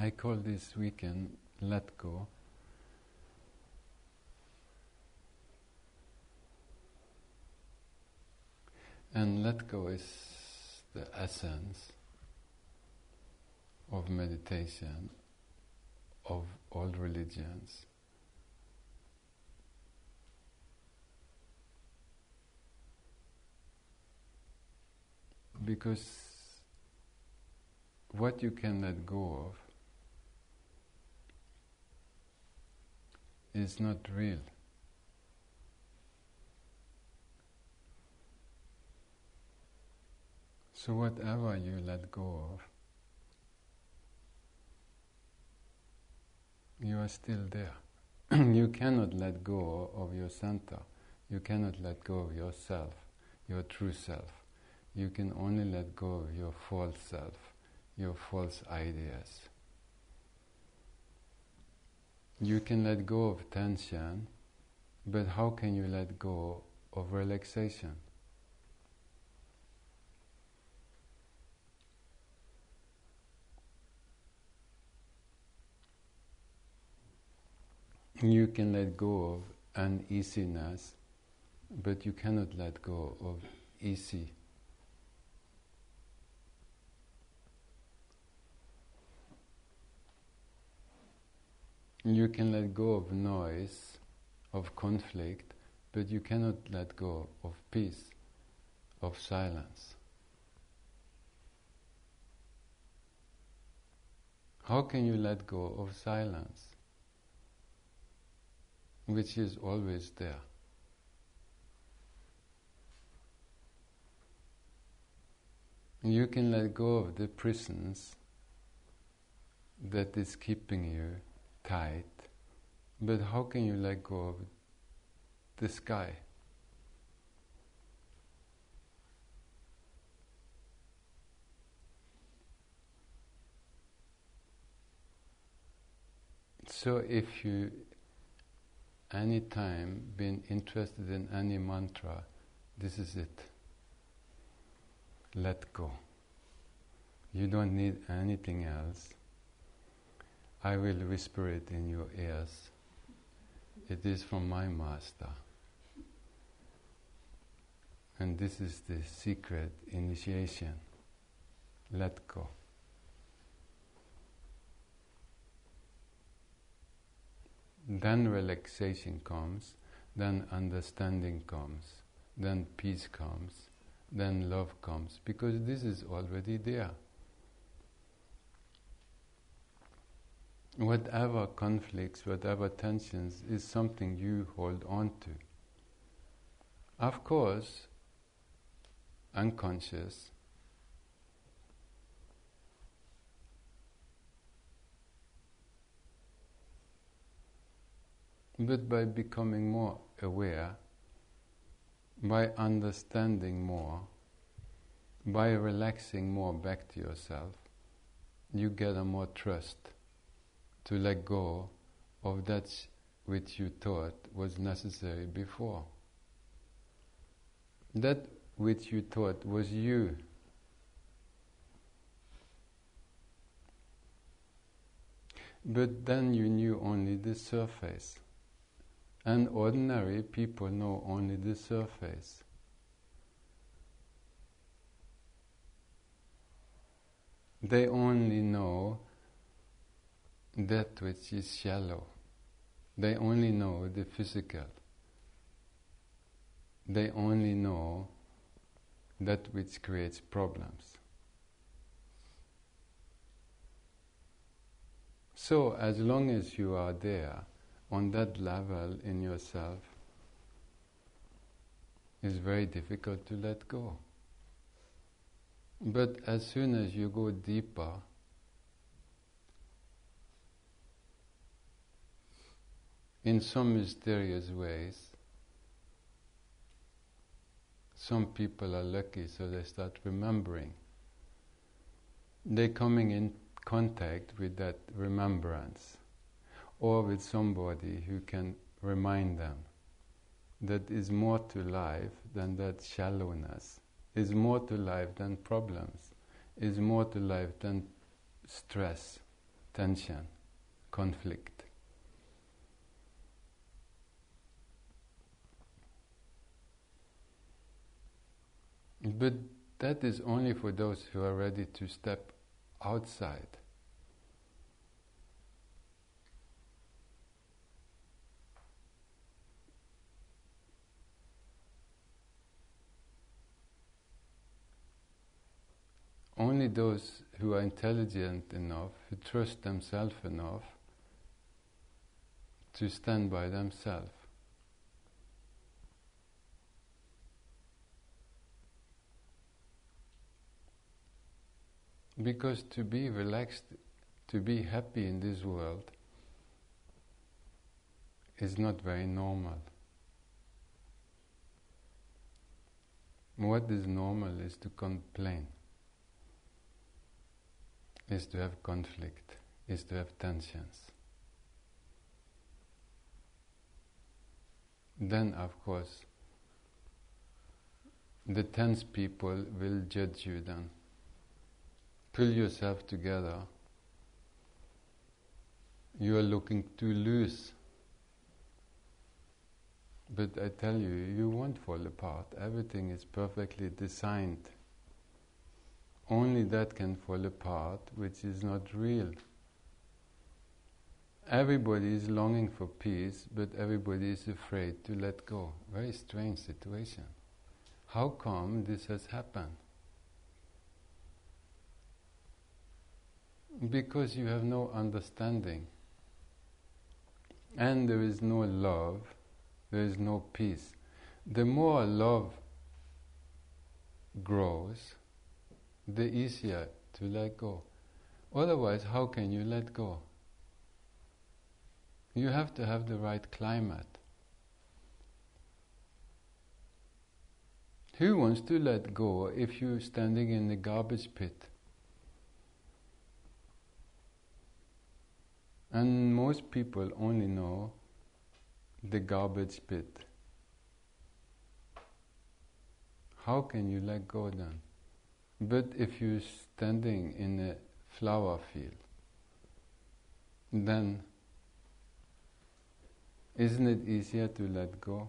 I call this weekend Let Go. And let go is the essence of meditation, of all religions. Because what you can let go of is not real. So whatever you let go of, you are still there. You cannot let go of your center. You cannot let go of yourself, your true self. You can only let go of your false self, your false ideas. You can let go of tension, but how can you let go of relaxation? You can let go of uneasiness, but you cannot let go of easy. You can let go of noise, of conflict, but you cannot let go of peace, of silence. How can you let go of silence, which is always there? You can let go of the prisons that is keeping you tight, but how can you let go of the sky? So if you any time been interested in any mantra, this is it. Let go. You don't need anything else. I will whisper it in your ears. It is from my master. And this is the secret initiation. Let go. Then relaxation comes, then understanding comes, then peace comes, then love comes, because this is already there. Whatever conflicts, whatever tensions is something you hold on to. Of course, unconscious, but by becoming more aware, by understanding more, by relaxing more back to yourself, you get a more trust to let go of that which you thought was necessary before. That which you thought was you. But then you knew only the surface. And ordinary people know only the surface. They only know that which is shallow. They only know the physical. They only know that which creates problems. So as long as you are there, on that level in yourself, it's very difficult to let go. But as soon as you go deeper, in some mysterious ways, some people are lucky, so they start remembering. They're coming in contact with that remembrance, or with somebody who can remind them that is more to life than that shallowness, is more to life than problems, is more to life than stress, tension, conflict. But that is only for those who are ready to step outside. Only those who are intelligent enough, who trust themselves enough to stand by themselves. Because to be relaxed, to be happy in this world is not very normal. What is normal is to complain, is to have conflict, is to have tensions. Then, of course, the tense people will judge you then. Pull yourself together. You are looking too loose. But I tell you, you won't fall apart. Everything is perfectly designed. Only that can fall apart, which is not real. Everybody is longing for peace, but everybody is afraid to let go. Very strange situation. How come this has happened? Because you have no understanding. And there is no love, there is no peace. The more love grows, the easier to let go. Otherwise, how can you let go? You have to have the right climate. Who wants to let go if you're standing in the garbage pit? And most people only know the garbage pit. How can you let go then? But if you're standing in a flower field, then isn't it easier to let go?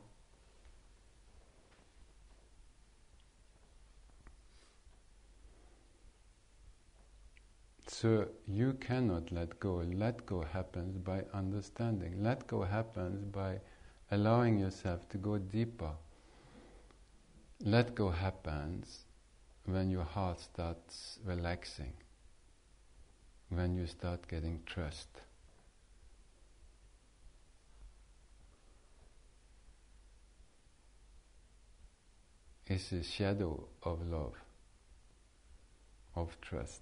So you cannot let go. Let go happens by understanding. Let go happens by allowing yourself to go deeper. Let go happens when your heart starts relaxing, when you start getting trust. It's a shadow of love, of trust.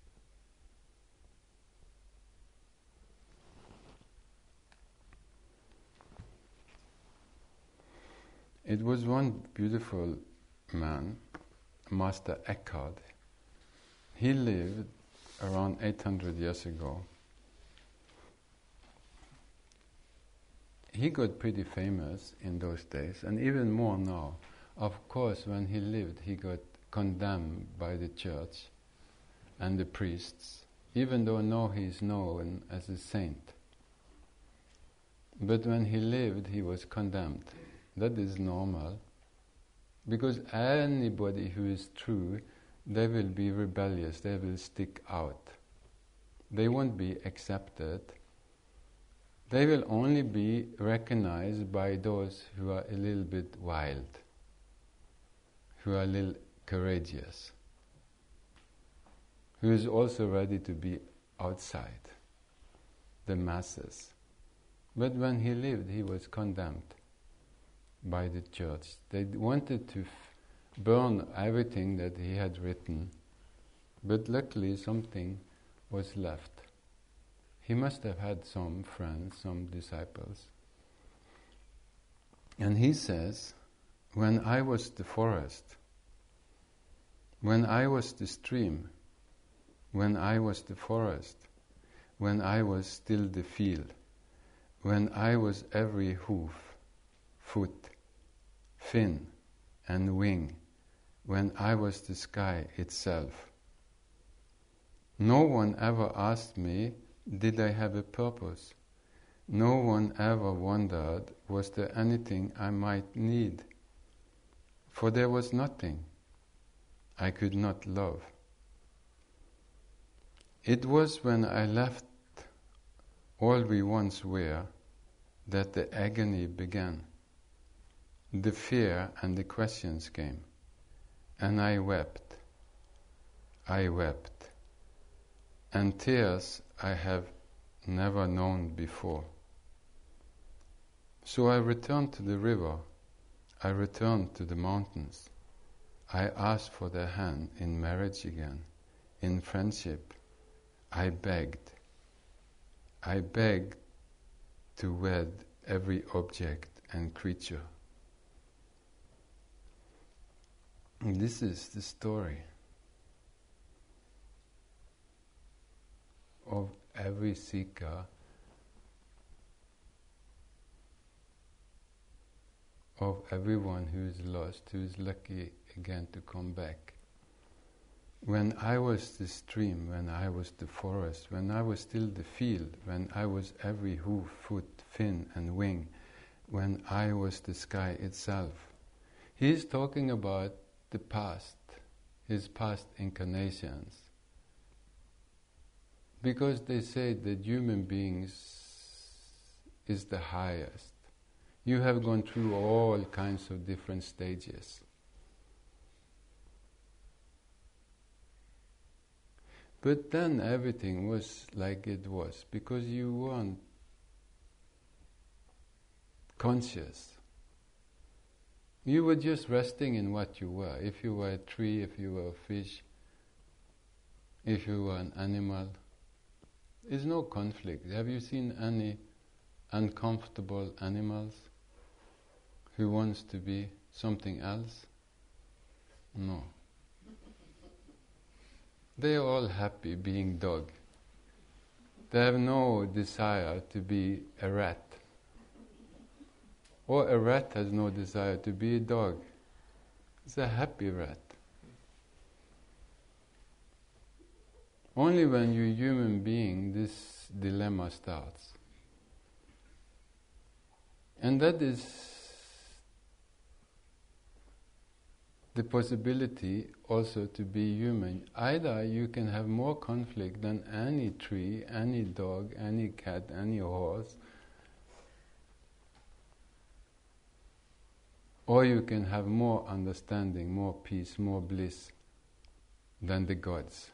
It was one beautiful man, Master Eckhart. He lived around 800 years ago. He got pretty famous in those days, and even more now. Of course, when he lived, he got condemned by the church and the priests, even though now he is known as a saint. But when he lived, he was condemned. That is normal, because anybody who is true, they will be rebellious, they will stick out. They won't be accepted. They will only be recognized by those who are a little bit wild, who are a little courageous, who is also ready to be outside the masses. But when he lived, he was condemned by the church. They wanted to burn everything that he had written, but luckily something was left. He must have had some friends, some disciples. And he says, when I was the forest, when I was the stream, when I was the forest, when I was still the field, when I was every hoof, foot, fin, and wing, when I was the sky itself. No one ever asked me did I have a purpose? No one ever wondered, was there anything I might need? For there was nothing I could not love. It was when I left all we once were that the agony began. The fear and the questions came, and I wept, and tears I have never known before. So I returned to the river, I returned to the mountains. I asked for their hand in marriage again, in friendship. I begged to wed every object and creature. And this is the story of every seeker, of everyone who is lost, who is lucky again to come back. When I was the stream, when I was the forest, when I was still the field, when I was every hoof, foot, fin and wing, when I was the sky itself. He is talking about the past, his past incarnations. Because they say that human beings is the highest. You have gone through all kinds of different stages. But then everything was like it was, because you weren't conscious. You were just resting in what you were. If you were a tree, if you were a fish, if you were an animal, there's no conflict. Have you seen any uncomfortable animals who wants to be something else? No. They are all happy being dog. They have no desire to be a rat. Or a rat has no desire to be a dog. It's a happy rat. Only when you're a human being, this dilemma starts. And that is the possibility also to be human. Either you can have more conflict than any tree, any dog, any cat, any horse, or you can have more understanding, more peace, more bliss than the gods.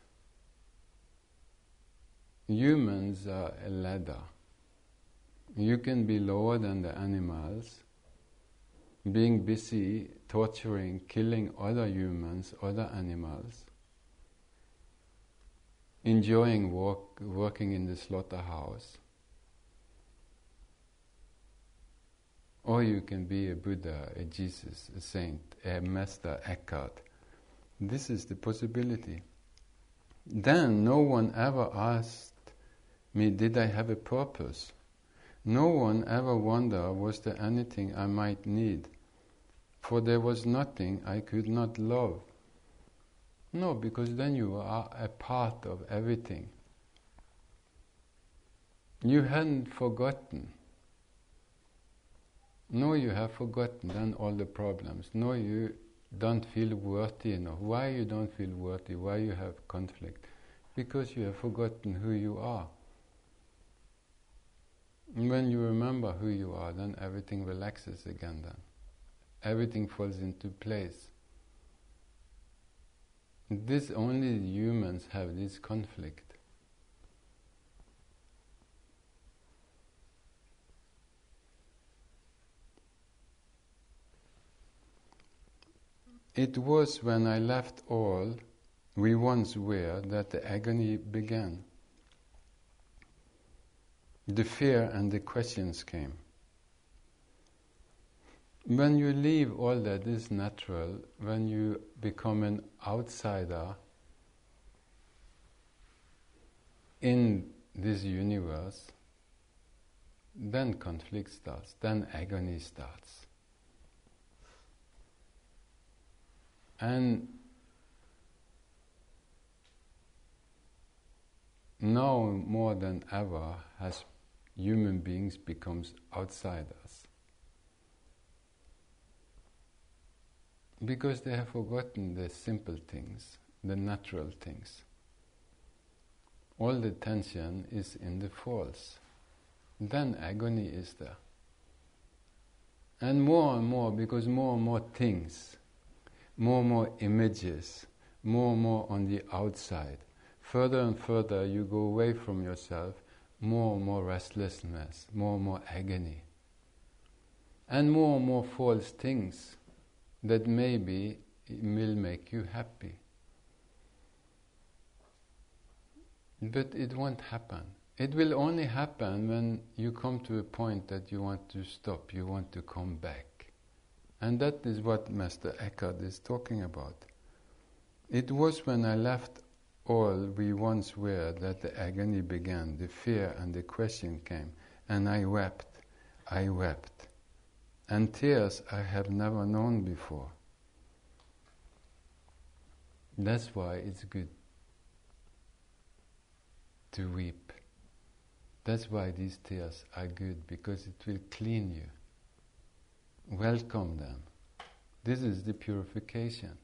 Humans are a ladder. You can be lower than the animals, being busy torturing, killing other humans, other animals, enjoying working in the slaughterhouse. Or you can be a Buddha, a Jesus, a saint, a Master Eckhart. This is the possibility. Then no one ever asked me, did I have a purpose? No one ever wondered, was there anything I might need? For there was nothing I could not love. No, because then you are a part of everything. You hadn't forgotten. No, you have forgotten then all the problems. No, you don't feel worthy enough. Why you don't feel worthy? Why you have conflict? Because you have forgotten who you are. And when you remember who you are, then everything relaxes again then. Everything falls into place. This only humans have this conflict. It was when I left all we once were that the agony began. The fear and the questions came. When you leave all that is natural, when you become an outsider in this universe, then conflict starts, then agony starts. And now more than ever has human beings becomes outsiders. Because they have forgotten the simple things, the natural things. All the tension is in the false. Then agony is there. And more, because more and more things, more and more images, more and more on the outside. Further and further you go away from yourself, more and more restlessness, more and more agony. And more false things that maybe will make you happy. But it won't happen. It will only happen when you come to a point that you want to stop, you want to come back. And that is what Master Eckhart is talking about. It was when I left all we once were that the agony began, the fear and the question came, and I wept. And tears I have never known before. That's why it's good to weep. That's why these tears are good, because it will clean you. Welcome them. This is the purification.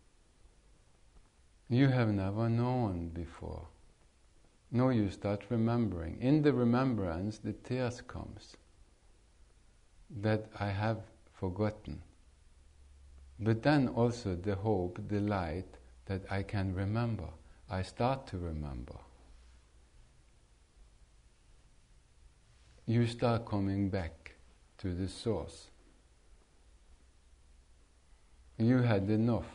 You have never known before. No, you start remembering. In the remembrance, the tears comes. That I have forgotten. But then also the hope, the light, that I can remember. I start to remember. You start coming back to the source. You had enough.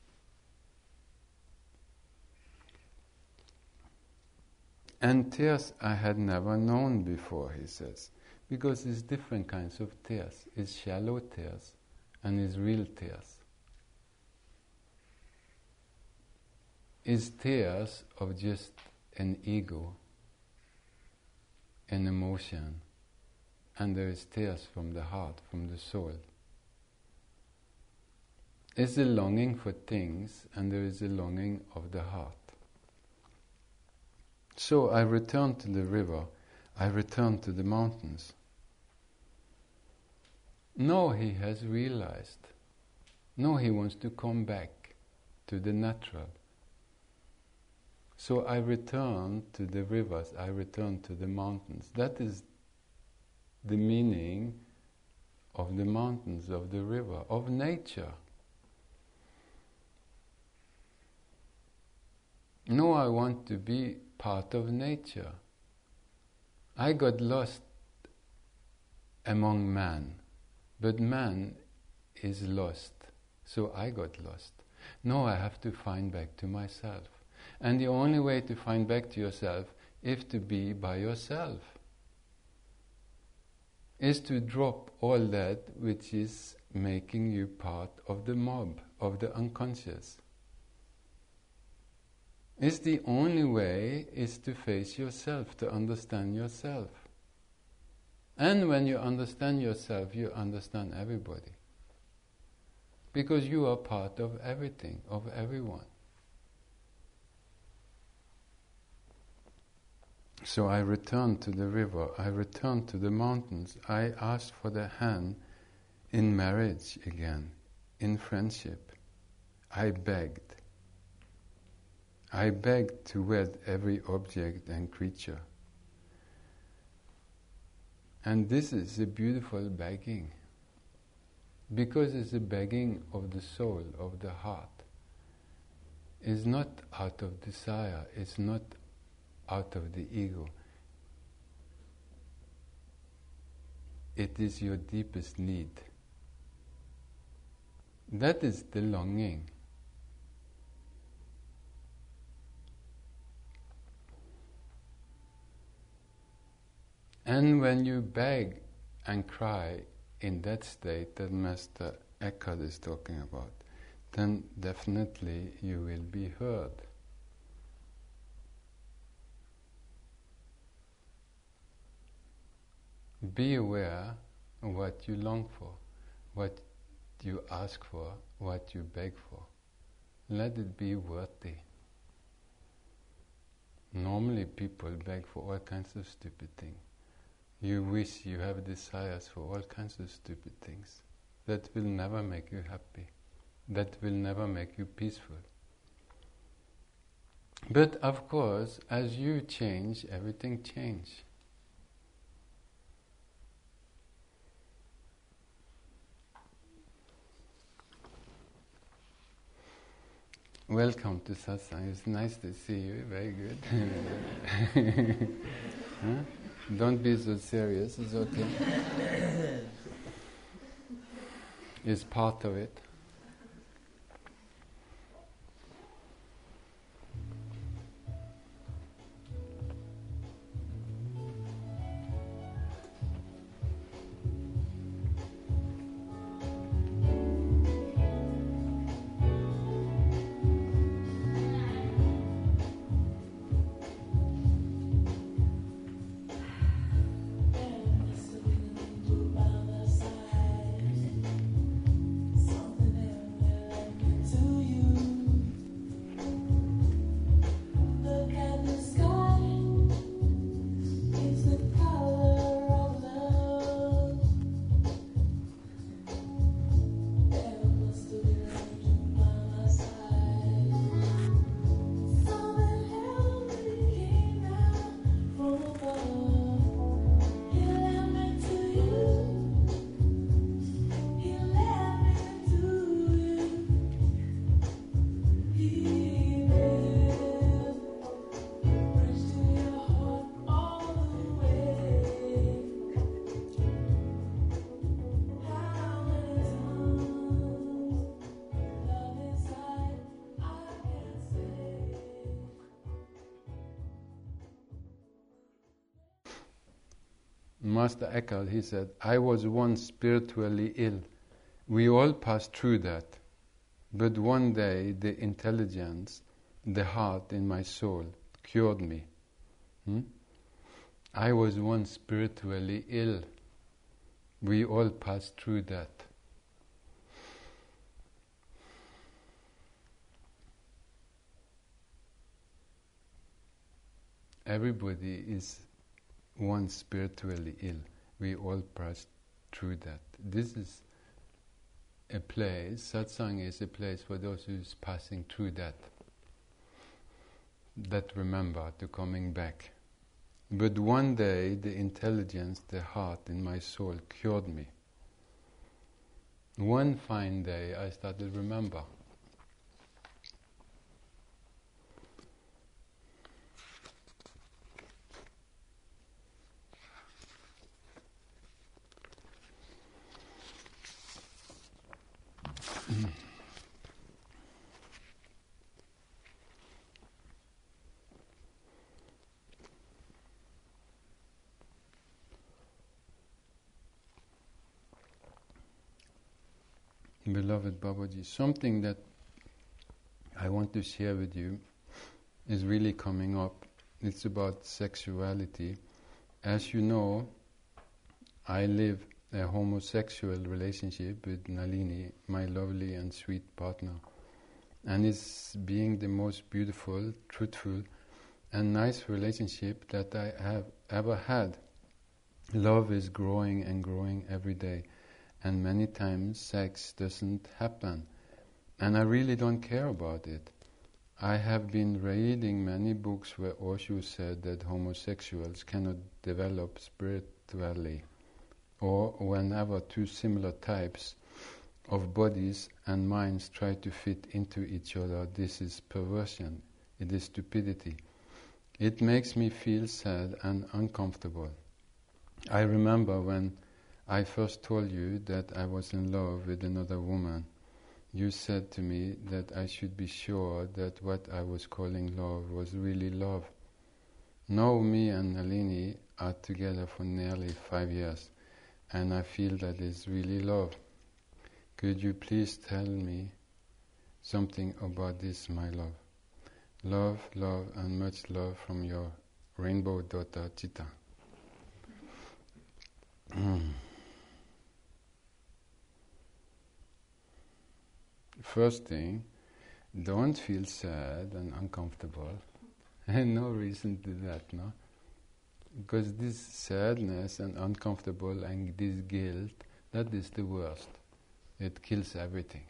And tears I had never known before, he says, because there's different kinds of tears. It's shallow tears and it's real tears. It's tears of just an ego, an emotion, and there is tears from the heart, from the soul. It's a longing for things, and there is a longing of the heart. So I returned to the river, I returned to the mountains. No, he has realized. No, he wants to come back to the natural. So I returned to the rivers, I returned to the mountains. That is the meaning of the mountains, of the river, of nature. No, I want to be part of nature. I got lost among man, but man is lost, so I got lost. No, I have to find back to myself. And the only way to find back to yourself is to be by yourself. Is to drop all that which is making you part of the mob, of the unconscious. It's the only way is to face yourself, to understand yourself. And when you understand yourself, you understand everybody. Because you are part of everything, of everyone. So I returned to the river, I returned to the mountains, I asked for the hand in marriage again, in friendship. I begged to wed every object and creature. And this is a beautiful begging, because it's a begging of the soul, of the heart. It's not out of desire, it's not out of the ego. It is your deepest need. That is the longing. And when you beg and cry in that state that Master Eckhart is talking about, then definitely you will be heard. Be aware of what you long for, what you ask for, what you beg for. Let it be worthy. Normally people beg for all kinds of stupid things. You wish, you have desires for all kinds of stupid things. That will never make you happy. That will never make you peaceful. But of course, as you change, everything changes. Welcome to Satsang. It's nice to see you. Very good. Huh? Don't be so serious. It's okay. It's part of it. Master Eckhart, he said, I was once spiritually ill. We all pass through that. But one day the intelligence, the heart in my soul cured me. I was once spiritually ill. We all pass through that. Everybody is once spiritually ill. We all pass through that. This is a place, satsang is a place for those who's passing through that remember to coming back. But one day the intelligence, the heart in my soul cured me. One fine day I started to remember. Beloved Babaji, something that I want to share with you is really coming up. It's about sexuality. As you know, I live a homosexual relationship with Nalini, my lovely and sweet partner. And it's being the most beautiful, truthful and nice relationship that I have ever had. Love is growing and growing every day. And many times sex doesn't happen. And I really don't care about it. I have been reading many books where Osho said that homosexuals cannot develop spiritually, or whenever two similar types of bodies and minds try to fit into each other, this is perversion, it is stupidity. It makes me feel sad and uncomfortable. I remember when I first told you that I was in love with another woman. You said to me that I should be sure that what I was calling love was really love. Now me and Nalini are together for nearly 5 years, and I feel that it's really love. Could you please tell me something about this, my love? Love, love, and much love from your rainbow daughter, Chitta. First thing, don't feel sad and uncomfortable. And no reason to that, no? Because this sadness and uncomfortable and this guilt, that is the worst. It kills everything.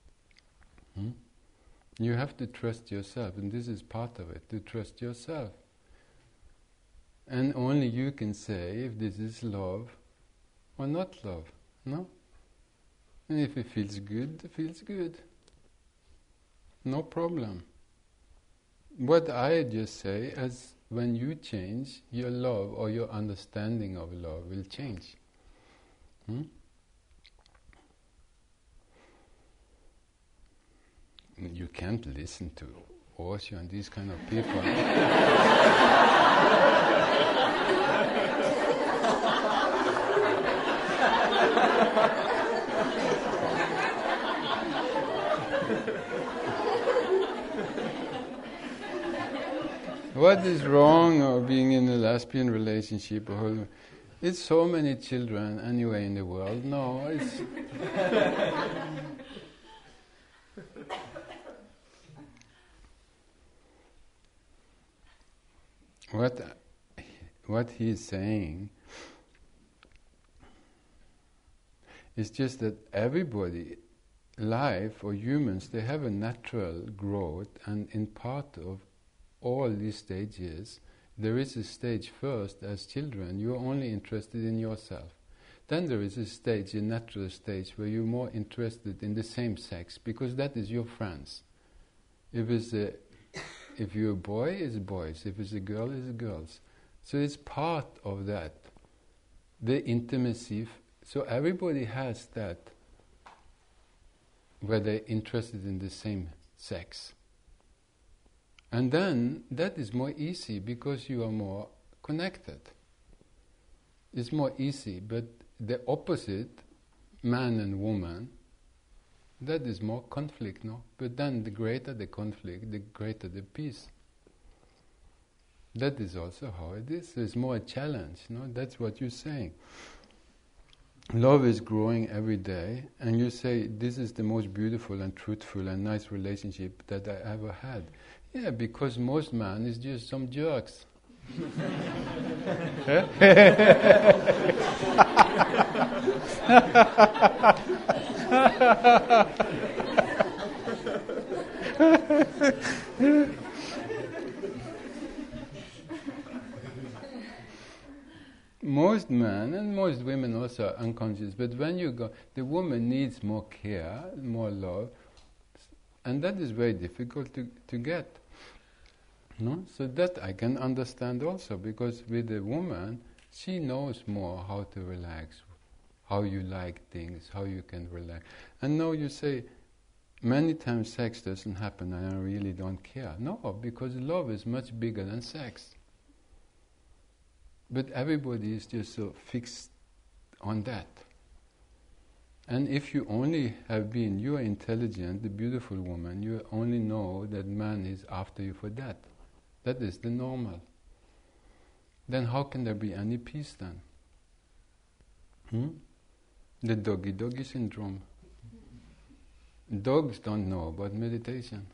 You have to trust yourself, and this is part of it, to trust yourself. And only you can say if this is love or not love, no? And if it feels good, it feels good. No problem. What I just say is when you change, your love or your understanding of love will change. You can't listen to Osho and these kind of people. What is wrong of being in a lesbian relationship? It's so many children anyway in the world. No, it's... What he is saying is just that everybody, life or humans, they have a natural growth, and in part of all these stages, there is a stage first as children, you're only interested in yourself. Then there is a stage, a natural stage, where you're more interested in the same sex, because that is your friends. If you're a boy, it's boys. If it's a girl, it's girls. So it's part of that, the intimacy. So everybody has that, where they're interested in the same sex. And then that is more easy because you are more connected. It's more easy, but the opposite, man and woman, that is more conflict, no? But then the greater the conflict, the greater the peace. That is also how it is. It's more a challenge, no? That's what you're saying. Love is growing every day, and you say, this is the most beautiful and truthful and nice relationship that I ever had. Yeah, because most man is just some jerks. Most men and most women also are unconscious, but when you go, the woman needs more care, more love, and that is very difficult to get. No? So that I can understand also, because with a woman, she knows more how to relax, how you like things, how you can relax. And now you say, many times sex doesn't happen and I really don't care. No, because love is much bigger than sex. But everybody is just so fixed on that. And if you only have been, you are intelligent, the beautiful woman, you only know that man is after you for that. That is the normal. Then how can there be any peace then? The doggy syndrome. Dogs don't know about meditation.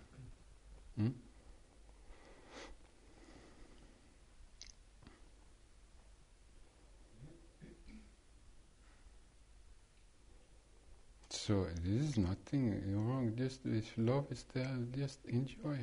So this is nothing wrong. Just if love is there, just enjoy.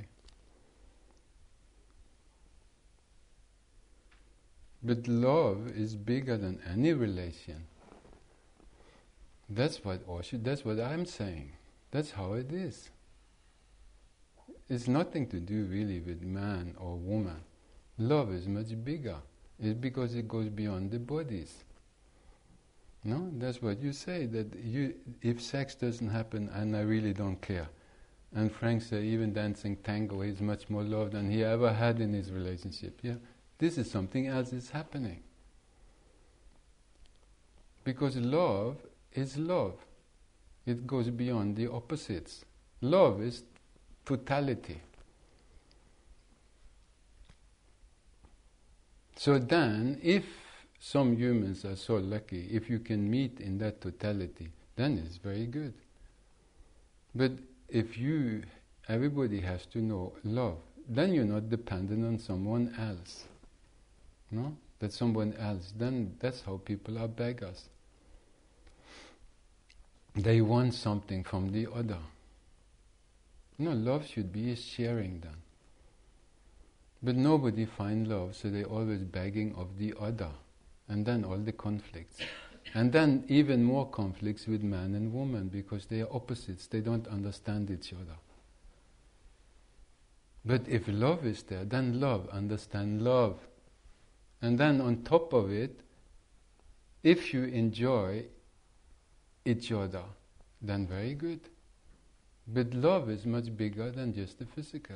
But love is bigger than any relation. That's what I'm saying. That's how it is. It's nothing to do really with man or woman. Love is much bigger. It's because it goes beyond the bodies. No, that's what you say, that if sex doesn't happen and I really don't care. And Frank said even dancing tango is much more love than he ever had in his relationship. Yeah, this is something else is happening. Because love is love. It goes beyond the opposites. Love is totality. So then, if some humans are so lucky, if you can meet in that totality, then it's very good. But if everybody has to know love. then you're not dependent on someone else. No? That someone else, then that's how people are beggars. They want something from the other. No, love should be a sharing then. But nobody finds love, so they're always begging of the other. And then all the conflicts. And then even more conflicts with man and woman, because they are opposites, they don't understand each other. But if love is there, then love understands love. And then on top of it, if you enjoy each other, then very good. But love is much bigger than just the physical.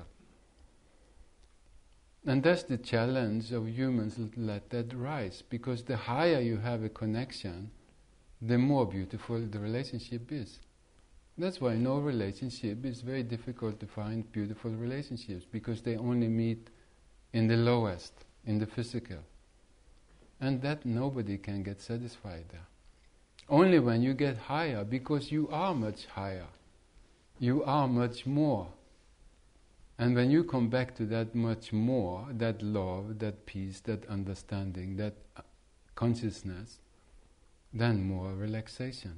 And that's the challenge of humans, let that rise. Because the higher you have a connection, the more beautiful the relationship is. That's why no relationship is very difficult to find beautiful relationships, because they only meet in the lowest, in the physical. And that nobody can get satisfied there. Only when you get higher, because you are much higher. You are much more. And when you come back to that much more, that love, that peace, that understanding, that consciousness, then more relaxation.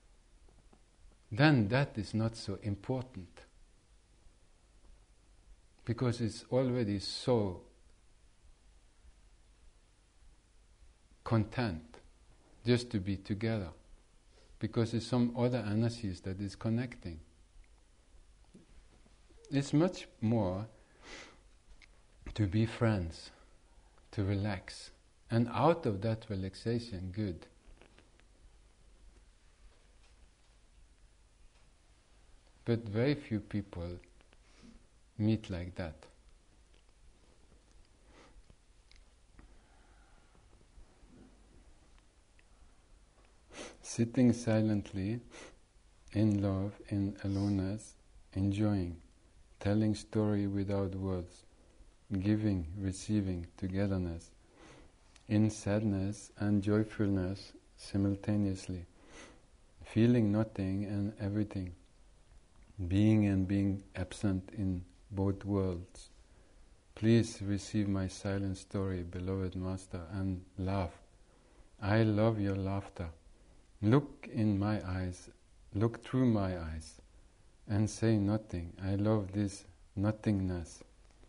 Then that is not so important. Because it's already so content just to be together. Because it's some other energies that is connecting. It's much more to be friends, to relax. And out of that relaxation, good. But very few people meet like that. Sitting silently, in love, in aloneness, enjoying, telling story without words, giving, receiving, togetherness, in sadness and joyfulness simultaneously, feeling nothing and everything, being and being absent in both worlds. Please receive my silent story, beloved Master, and laugh. I love your laughter. Look in my eyes, look through my eyes, and say nothing. I love this nothingness.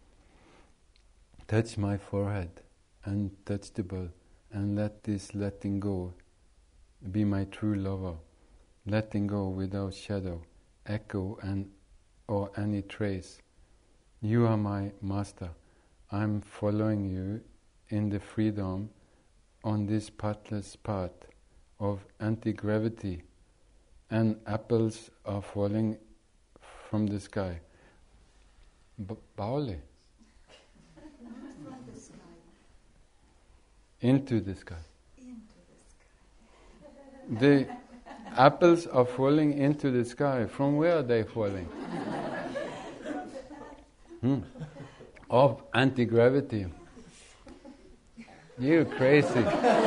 Touch my forehead, untouchable, and let this letting go be my true lover. Letting go without shadow, echo, and or any trace. You are my master. I'm following you in the freedom on this pathless path of anti-gravity, and apples are falling from the sky. Pauli? Not from the sky. Into the sky. Into the sky. The apples are falling into the sky. From where are they falling? Of anti-gravity. You crazy.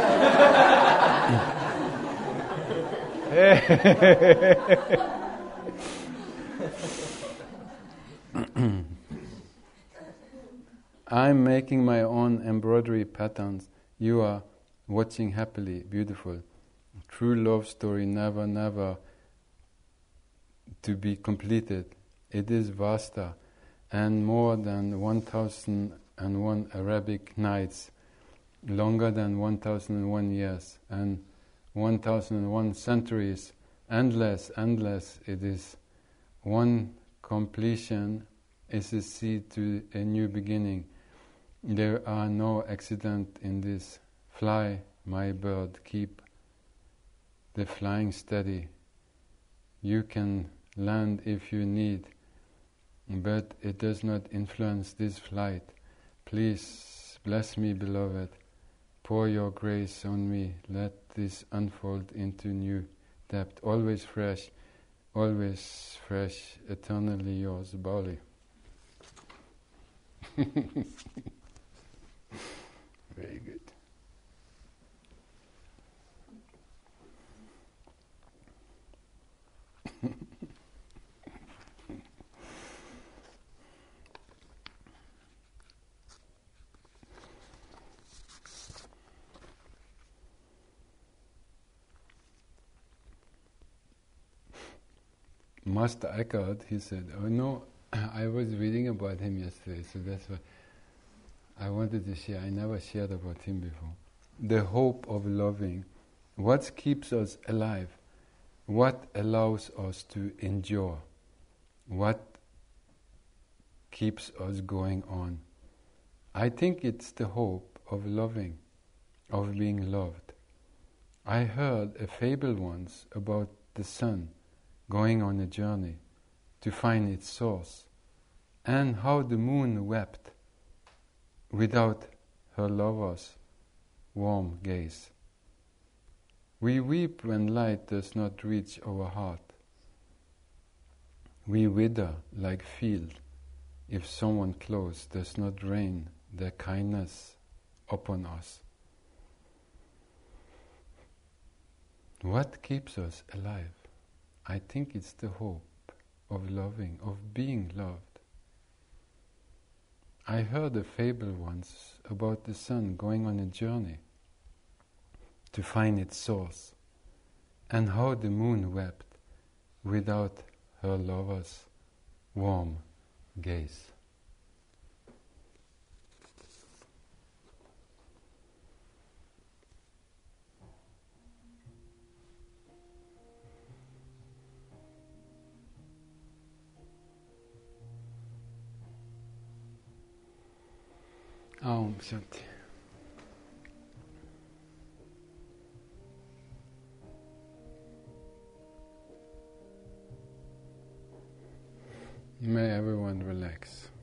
I'm making my own embroidery patterns. You are watching happily, beautiful. True love story, never, never to be completed. It is vaster and more than 1001 Arabic nights, longer than 1001 years, and 1001 centuries, endless, endless it is. One completion is a seed to a new beginning. There are no accidents in this. Fly, my bird, keep the flying steady. You can land if you need, but it does not influence this flight. Please bless me, beloved. Pour your grace on me. Let this unfold into new depth. Always fresh, eternally yours, Bali. Very good. Master Eckhart, he said, oh no, I was reading about him yesterday, so that's why I wanted to share. I never shared about him before. The hope of loving. What keeps us alive? What allows us to endure? What keeps us going on? I think it's the hope of loving, of being loved. I heard a fable once about the sun going on a journey to find its source, and how the moon wept without her lover's warm gaze. We weep when light does not reach our heart. We wither like field if someone close does not rain their kindness upon us. What keeps us alive? I think it's the hope of loving, of being loved. I heard a fable once about the sun going on a journey to find its source, and how the moon wept without her lover's warm gaze. Aum Shanti. May everyone relax.